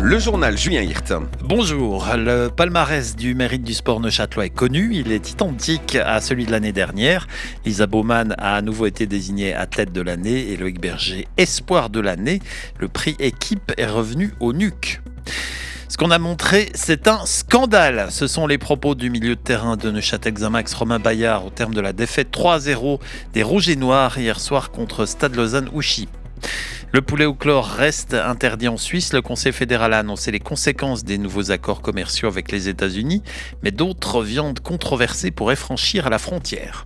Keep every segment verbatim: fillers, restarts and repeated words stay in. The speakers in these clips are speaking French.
Le journal Julien Hirt. Bonjour, le palmarès du mérite du sport neuchâtelois est connu, il est identique à celui de l'année dernière. Lisa Baumann a à nouveau été désignée athlète de l'année et Loïc Berger espoir de l'année. Le prix équipe est revenu au N U C. Ce qu'on a montré, c'est un scandale. Ce sont les propos du milieu de terrain de Neuchâtel Xamax, Romain Bayard, au terme de la défaite trois à zéro des Rouges et Noirs hier soir contre Stade Lausanne-Ouchy. Le poulet au chlore reste interdit en Suisse. Le Conseil fédéral a annoncé les conséquences des nouveaux accords commerciaux avec les États-Unis, mais d'autres viandes controversées pourraient franchir la frontière.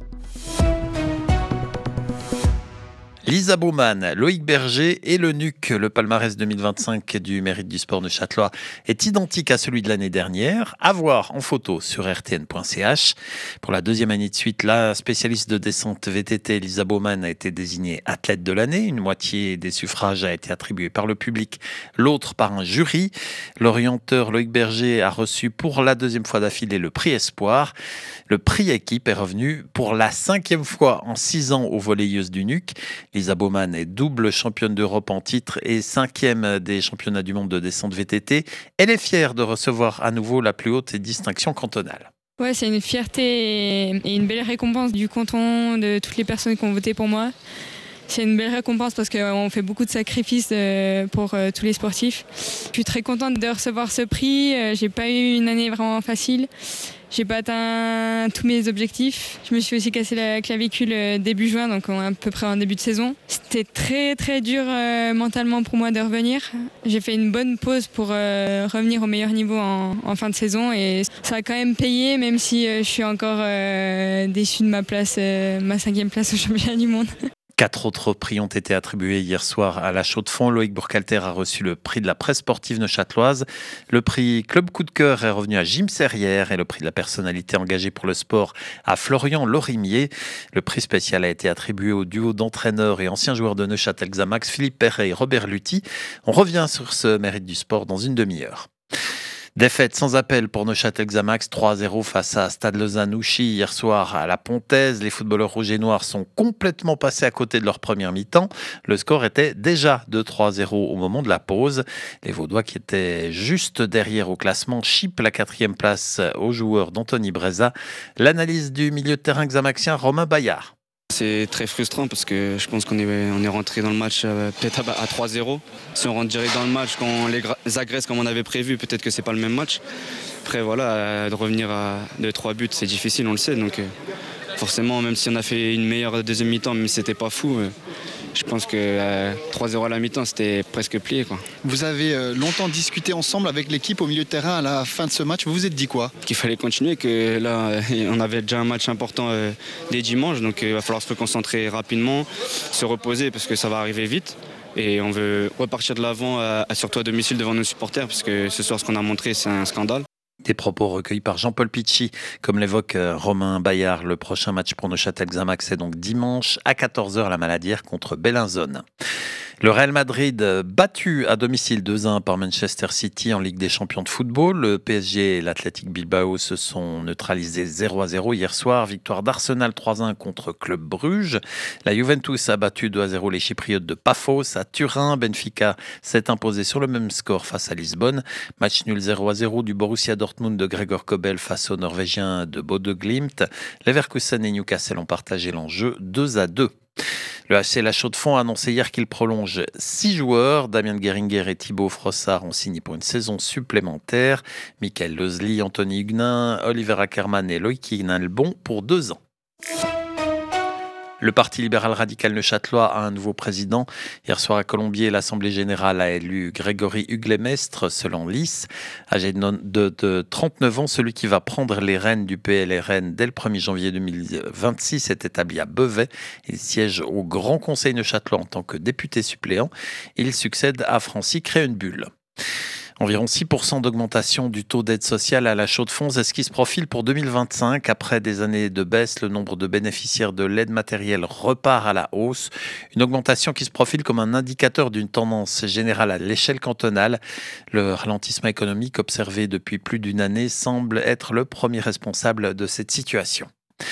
Lisa Baumann, Loïc Berger et le N U C. Le palmarès deux mille vingt-cinq du mérite du sport neuchâtelois est identique à celui de l'année dernière. À voir en photo sur r t n point c h. Pour la deuxième année de suite, la spécialiste de descente V T T, Lisa Baumann, a été désignée athlète de l'année. Une moitié des suffrages a été attribuée par le public, l'autre par un jury. L'orienteur Loïc Berger a reçu pour la deuxième fois d'affilée le prix Espoir. Le prix équipe est revenu pour la cinquième fois en six ans aux volleyeuses du N U C. Lisa Baumann est double championne d'Europe en titre et cinquième des championnats du monde de descente V T T. Elle est fière de recevoir à nouveau la plus haute distinction cantonale. Ouais, c'est une fierté et une belle récompense du canton, de toutes les personnes qui ont voté pour moi. C'est une belle récompense parce qu'on fait beaucoup de sacrifices pour tous les sportifs. Je suis très contente de recevoir ce prix. J'ai pas eu une année vraiment facile. J'ai pas atteint tous mes objectifs. Je me suis aussi cassé la clavicule début juin, donc à peu près en début de saison. C'était très très dur euh, mentalement pour moi de revenir. J'ai fait une bonne pause pour euh, revenir au meilleur niveau en, en fin de saison et ça a quand même payé, même si euh, je suis encore euh, déçue de ma place, euh, ma cinquième place au championnat du monde. Quatre autres prix ont été attribués hier soir à la Chaux-de-Fonds. Loïc Bourcalter a reçu le prix de la presse sportive neuchâteloise. Le prix Club Coup de Cœur est revenu à Jim Serrière et le prix de la personnalité engagée pour le sport à Florian Lorimier. Le prix spécial a été attribué au duo d'entraîneurs et anciens joueurs de Neuchâtel Xamax, Philippe Perret et Robert Lutti. On revient sur ce mérite du sport dans une demi-heure. Défaite sans appel pour Neuchâtel Xamax, trois à zéro face à Stade Lausanne-Ouchy hier soir à la Pontaise. Les footballeurs rouges et noirs sont complètement passés à côté de leur première mi-temps. Le score était déjà de trois à zéro au moment de la pause. Les Vaudois qui étaient juste derrière au classement chipent la quatrième place aux joueurs d'Anthony Breza. L'analyse du milieu de terrain xamaxien Romain Bayard. C'est très frustrant parce que je pense qu'on est, on est rentré dans le match euh, peut-être à, à trois zéro. Si on rentre direct dans le match, quand on les, les agresse comme on avait prévu, peut-être que c'est pas le même match. Après voilà, euh, de revenir à deux trois buts, c'est difficile, on le sait. Donc euh, forcément, même si on a fait une meilleure deuxième mi-temps, même si c'était pas fou, euh, je pense que euh, trois zéro à la mi-temps, c'était presque plié, quoi. Vous avez euh, longtemps discuté ensemble avec l'équipe au milieu de terrain à la fin de ce match. Vous vous êtes dit quoi? Qu'il fallait continuer, que là, euh, on avait déjà un match important euh, dès dimanche, donc euh, il va falloir se concentrer rapidement, se reposer parce que ça va arriver vite. Et on veut repartir de l'avant, euh, surtout à domicile devant nos supporters, parce que ce soir, ce qu'on a montré, c'est un scandale. Des propos recueillis par Jean-Paul Pichy, comme l'évoque Romain Bayard. Le prochain match pour Neuchâtel Xamax est donc dimanche à quatorze heures à la Maladière contre Bellinzone. Le Real Madrid battu à domicile deux à un par Manchester City en Ligue des Champions de football. Le P S G et l'Athletic Bilbao se sont neutralisés zéro à zéro hier soir. Victoire d'Arsenal trois à un contre Club Bruges. La Juventus a battu deux à zéro les Chypriotes de Paphos à Turin. Benfica s'est imposé sur le même score face à Lisbonne. Match nul zéro à zéro du Borussia Dortmund de Gregor Kobel face aux Norvégiens de Bodø Glimt. Leverkusen et Newcastle ont partagé l'enjeu deux à deux. Le H C La Chaux-de-Fonds a annoncé hier qu'il prolonge six joueurs. Damien Geringer et Thibaut Frossard ont signé pour une saison supplémentaire. Michael Lozli, Anthony Huguenin, Oliver Ackermann et Loïc Hignalbon pour deux ans. Le Parti libéral radical neuchâtelois a un nouveau président. Hier soir à Colombier, l'Assemblée générale a élu Grégory Huglemestre, selon l'I S. Âgé de, de, de trente-neuf ans, celui qui va prendre les rênes du P L R N dès le premier janvier deux mille vingt-six est établi à Beauvais. Il siège au Grand Conseil neuchâtelois en tant que député suppléant. Il succède à Francis Créhenbuhl. Environ six pour cent d'augmentation du taux d'aide sociale à la Chaux-de-Fonds, c'est ce qui se profile pour deux mille vingt-cinq. Après des années de baisse, le nombre de bénéficiaires de l'aide matérielle repart à la hausse. Une augmentation qui se profile comme un indicateur d'une tendance générale à l'échelle cantonale. Le ralentissement économique observé depuis plus d'une année semble être le premier responsable de cette situation.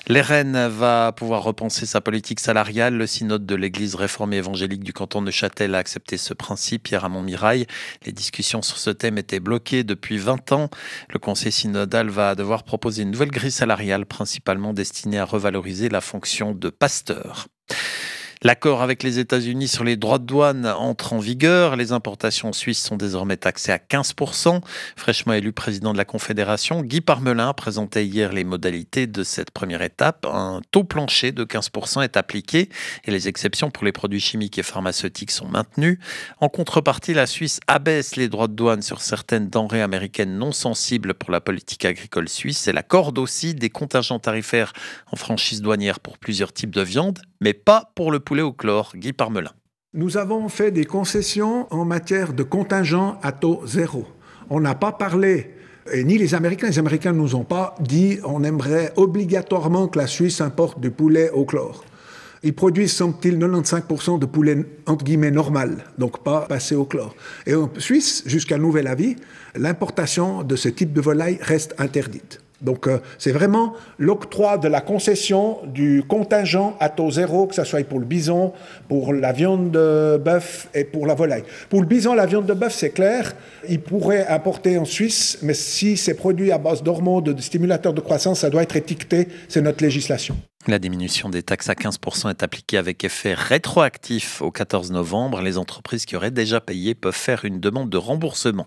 L'R N va pouvoir repenser sa politique salariale. Le synode de l'Église réformée évangélique du canton de Neuchâtel a accepté ce principe hier à Montmirail. Les discussions sur ce thème étaient bloquées depuis vingt ans. Le conseil synodal va devoir proposer une nouvelle grille salariale, principalement destinée à revaloriser la fonction de pasteur. L'accord avec les États-Unis sur les droits de douane entre en vigueur. Les importations suisses sont désormais taxées à quinze pour cent. Fraîchement élu président de la Confédération, Guy Parmelin présentait hier les modalités de cette première étape. Un taux plancher de quinze pour cent est appliqué et les exceptions pour les produits chimiques et pharmaceutiques sont maintenues. En contrepartie, la Suisse abaisse les droits de douane sur certaines denrées américaines non sensibles pour la politique agricole suisse. Elle accorde aussi des contingents tarifaires en franchise douanière pour plusieurs types de viande, mais pas pour le poulet au chlore. Guy Parmelin. Nous avons fait des concessions en matière de contingent à taux zéro. On n'a pas parlé, et ni les Américains, les Américains ne nous ont pas dit on aimerait obligatoirement que la Suisse importe du poulet au chlore. Ils produisent, semble-t-il, quatre-vingt-quinze pour cent de poulet entre guillemets normal, donc pas passé au chlore. Et en Suisse, jusqu'à nouvel avis, l'importation de ce type de volaille reste interdite. Donc euh, c'est vraiment l'octroi de la concession du contingent à taux zéro, que ce soit pour le bison, pour la viande de bœuf et pour la volaille. Pour le bison, la viande de bœuf, c'est clair, il pourrait importer en Suisse, mais si c'est produit à base d'hormones, de stimulateurs de croissance, ça doit être étiqueté, c'est notre législation. La diminution des taxes à quinze pour cent est appliquée avec effet rétroactif au quatorze novembre. Les entreprises qui auraient déjà payé peuvent faire une demande de remboursement.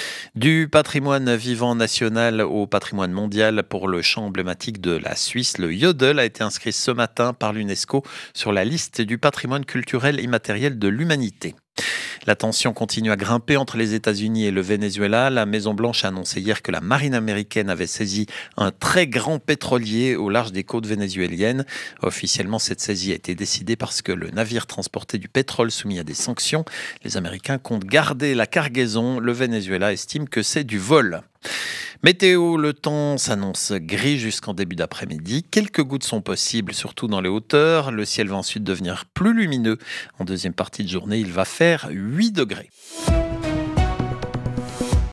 Du patrimoine vivant national au patrimoine mondial pour le chant emblématique de la Suisse, le Yodel a été inscrit ce matin par l'UNESCO sur la liste du patrimoine culturel immatériel de l'humanité. La tension continue à grimper entre les États-Unis et le Venezuela. La Maison-Blanche a annoncé hier que la marine américaine avait saisi un très grand pétrolier au large des côtes vénézuéliennes. Officiellement, cette saisie a été décidée parce que le navire transportait du pétrole soumis à des sanctions. Les Américains comptent garder la cargaison. Le Venezuela estime que c'est du vol. Météo, le temps s'annonce gris jusqu'en début d'après-midi. Quelques gouttes sont possibles, surtout dans les hauteurs. Le ciel va ensuite devenir plus lumineux. En deuxième partie de journée, il va faire huit degrés.